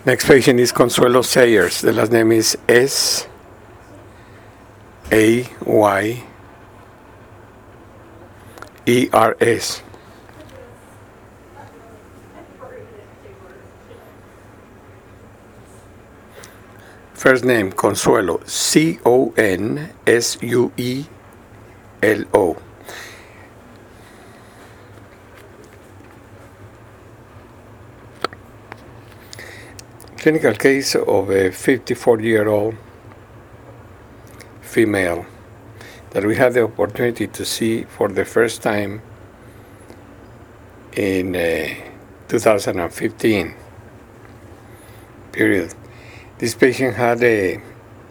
Next patient is Consuelo Sayers. The last name is Sayers. First name Consuelo, Consuelo. Clinical case of a 54-year-old female that we had the opportunity to see for the first time in 2015 period. This patient had a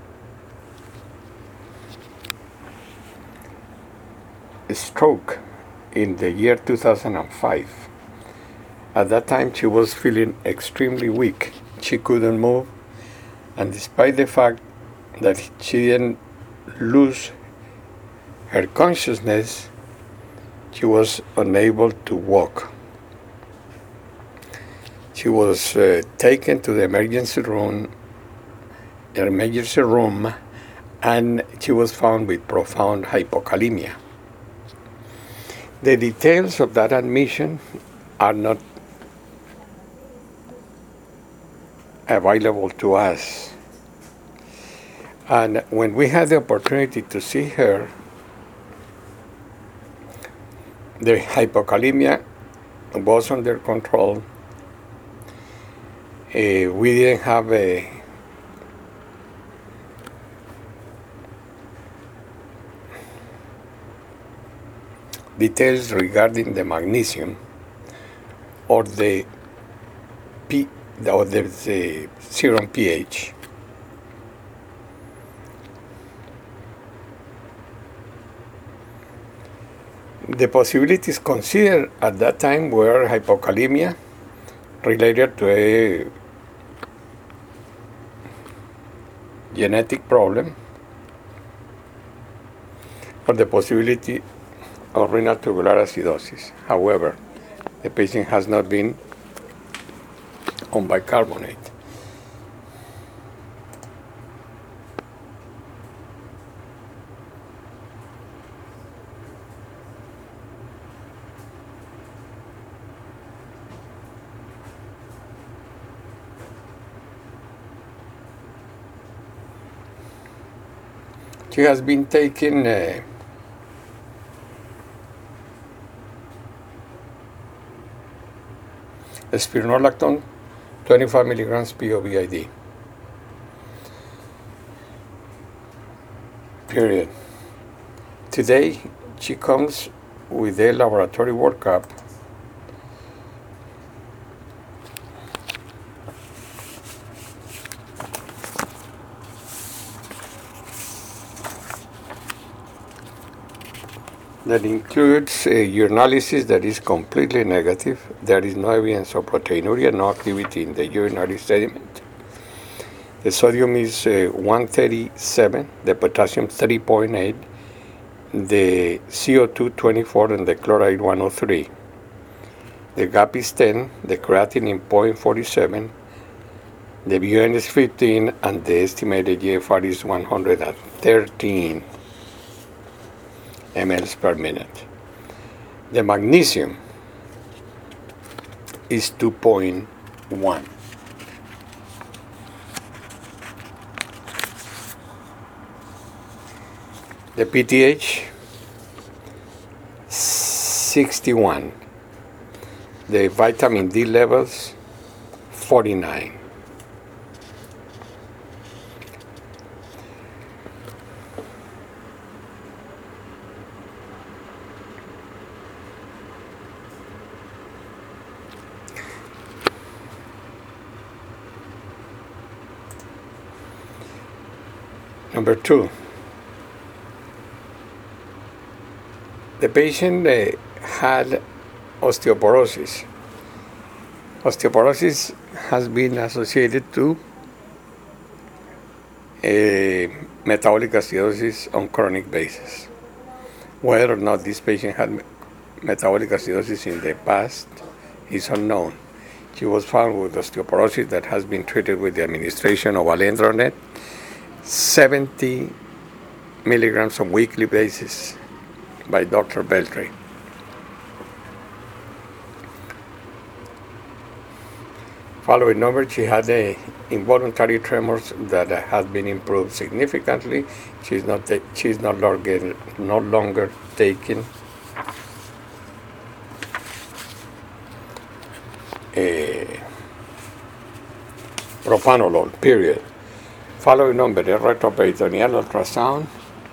stroke in the year 2005. At that time, she was feeling extremely weak. She couldn't move, and despite the fact that she didn't lose her consciousness, she was unable to walk. She was taken to the emergency room, and she was found with profound hypokalemia. The details of that admission are not available to us. And when we had the opportunity to see her, the hypokalemia was under control. We didn't have details regarding the magnesium or the serum pH. The possibilities considered at that time were hypokalemia related to a genetic problem, or the possibility of renal tubular acidosis. However, the patient has not been on bicarbonate. She has been taking spironolactone 25 milligrams POVID. Period. Today, she comes with a laboratory workup. That includes a urinalysis that is completely negative. There is no evidence of proteinuria, no activity in the urinary sediment. The sodium is 137, the potassium 3.8, the CO2 24, and the chloride 103. The GAP is 10, the creatinine 0.47, the BUN is 15, and the estimated GFR is 113 mLs per minute. The magnesium is 2.1. The PTH 61. The vitamin D levels 49. Number 2, the patient had osteoporosis. Osteoporosis has been associated to metabolic acidosis on chronic basis. Whether or not this patient had metabolic acidosis in the past is unknown. She was found with osteoporosis that has been treated with the administration of alendronate, 70 milligrams on weekly basis by Dr. Beltray. Following number, she had a involuntary tremors that has been improved significantly. She's no longer taking propranolol, period. Following number, the retroperitoneal ultrasound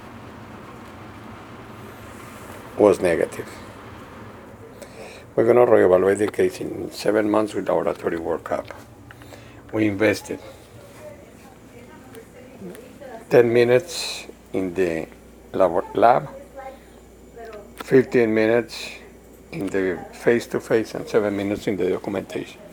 was negative. We're going to reevaluate the case in 7 months with laboratory workup. We invested 10 minutes in the lab, 15 minutes in the face-to-face, and 7 minutes in the documentation.